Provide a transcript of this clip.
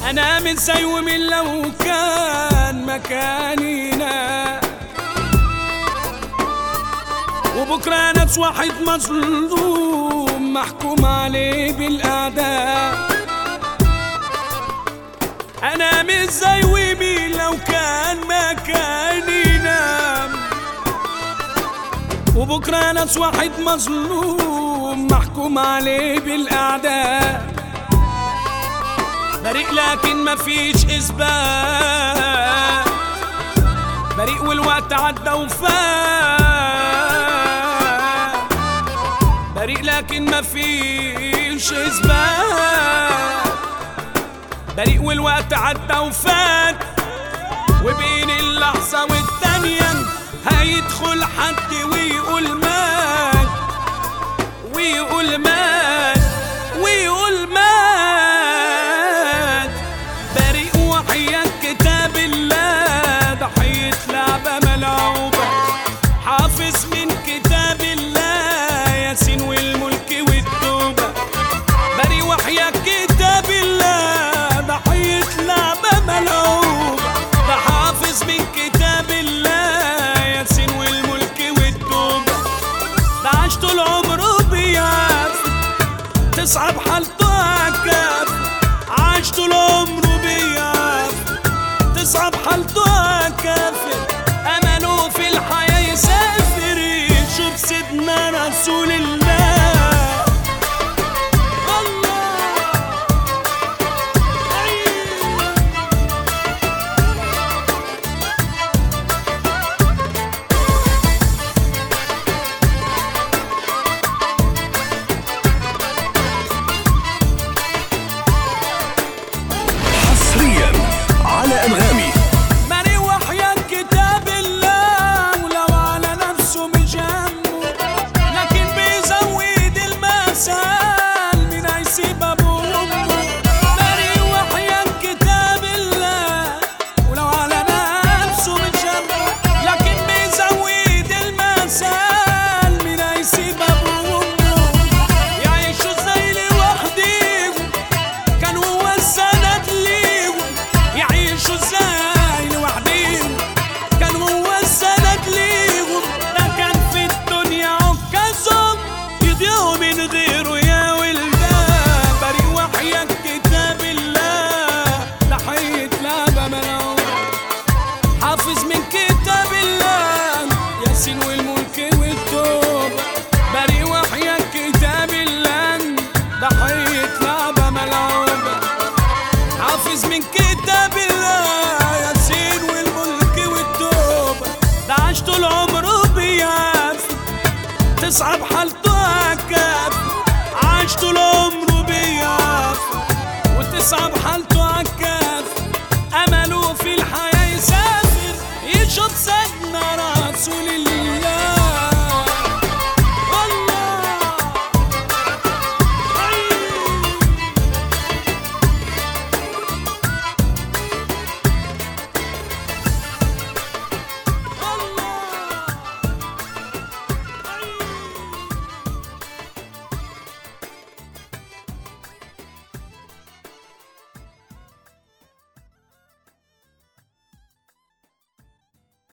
انا من زي ومن لو كان مكانينا، وبكره ناس واحد مظلوم محكوم عليه بالاعداء. انا مش زي ومين لو كان مكانينا، وبكره ناس واحد مظلوم محكوم عليه بالاعداء. بريء لكن مفيش اثبات، بريء والوقت عدى وفات، بريء لكن مفيش اثبات، بريء والوقت عدى وفات. وبين اللحظة والتانية هيدخل حد ويقول مات، ويقول مات، ويقول مات. بريء وحياة كتاب الله، ضحية لعبة ملعوبة، حافظ من كتاب الله ياسين والملك والتوبة. بريء وحياة كتاب الله، ضحية لعبة ملعوبة، حافظ من كتاب الله ياسين والملك والتوبة. ده عاش طول عمره بيعافر، تصعب حالته عكاف. عاش طول عمره بيعافر، تصعب حالته عكافر. أمله في الحياة يسافر يشوف سيدنا رسول الله. على أنغامي. بريء وحياة كتاب الله، ولو على نفسه مش همه، لكن بيزود المثل من هيسيب أبوه وأمه. بريء وحياة كتاب الله، ولو على نفسه مش همه، لكن بيزود المثل من هيسيب أبوه وأمه. يعيشوا زي لوحديهم، كان هو السند ليهم. يعيشوا ازاي لوحديهم، كان هو السند ليهم. ده كان في الدنيا عكازهم، يضيعوا من غيره يا ولدان. بريء وحياة كتاب الله، ضحية لعبة ملعوبة، حافظ من كتاب الله ياسين والملك والتوبة. بريء وحياة كتاب الله، ضحية لعبة ملعوبة، حافظ من كتاب الله ياسين والملك والتوبة. ده عاش طول عمره بيعافر، تصعب حالته عكاف. عاش طول عمره بيعافر وتصعب